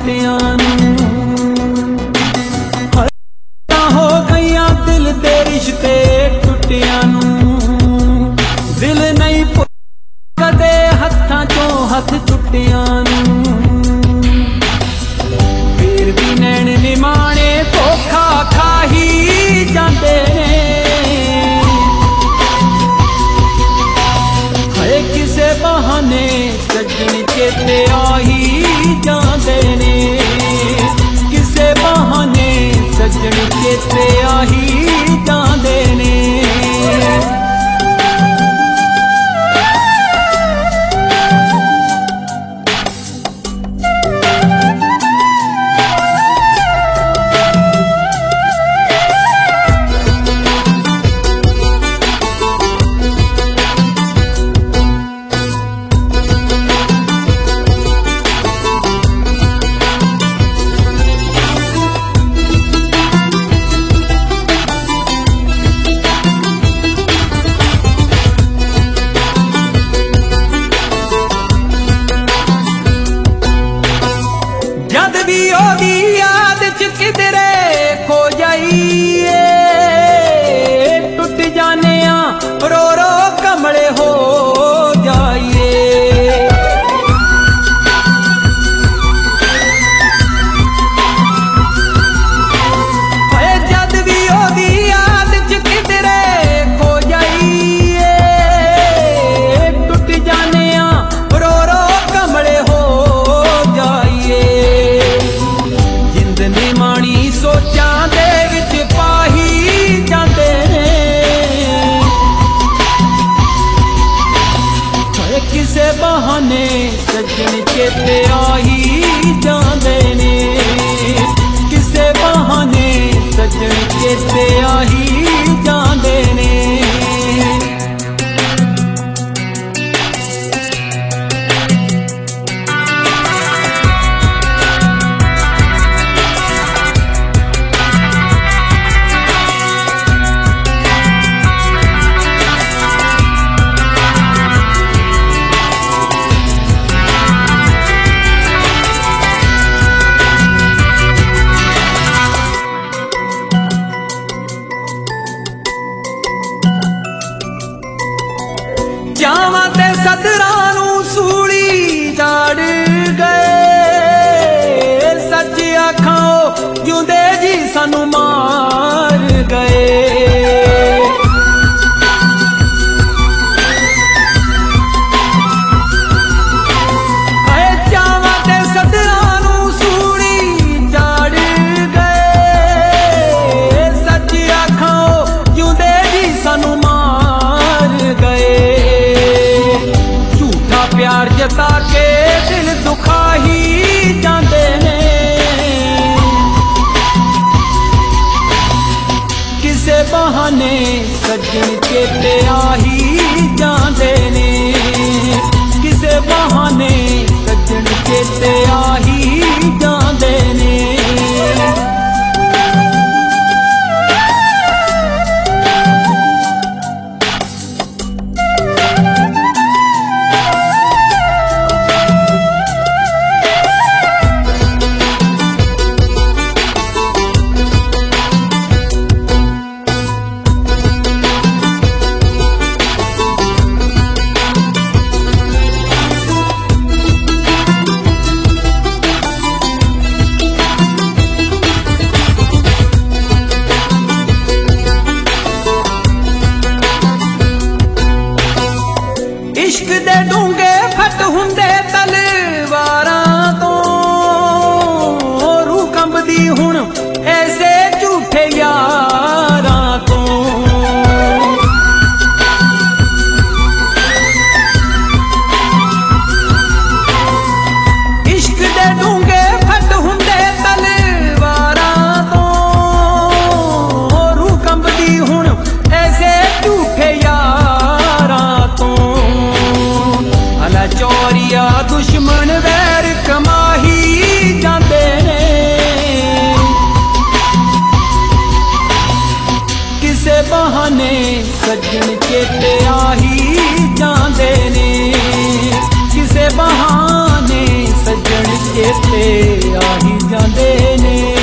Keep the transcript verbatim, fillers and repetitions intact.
टुटिया हो गई दिल दे रिश्ते टुटिया दिल नहीं कदे हत्थां चों हथ टुटिया फिर भी नैन निमाणे धोखा खा ही जांदे ने हए किसे बहाने सजन चेते आ ही जांदे ने किसे बहाने सजन चेते आ ही जांदे ने जद भी होगी याद च किधरे खो जाइए टूट जाने रो रो कमले हो जाइए जद भी होगी याद च किधरे खो जाइए टूट जाने रो रो कमले हो जाइए जिंदने माणी सोचा दे विच पाही जांदे ने किसे बहाने सजन चेते आ ही जांदे ने किसे बहाने सजन चेते आ ही जांदे ने जावां ते सदरां नूं सूली जाड़ गए सच आखां जिउंदे जी सानू मार गए जावां ते सदरां नूं सूली जाड़ गए सच आखां जिउंदे जी सानू मार गए प्यार जता के दिल दुखा ही जांदे ने किसे बहाने सजन चेते आ ही जांदे ने किसे बहाने सजन चेते आ ही जांदे ने इश्क दे डूंगे फट हुंदे तलवारां तो रूह कंबदी हुण ऐसे झूठे यारां तो इश्क दे डूंगे फट हुंदे तलवारां तो रूह कंबदी हुण ऐसे झूठे यारां तो चोरिया दुश्मन वैर कमा ही जांदे ने किसे बहाने सजन चेते आ ही जांदे ने किसे बहाने सजन ਚੇਤੇ ਆਹੀ ਜਾਂਦੇ ਨੇ।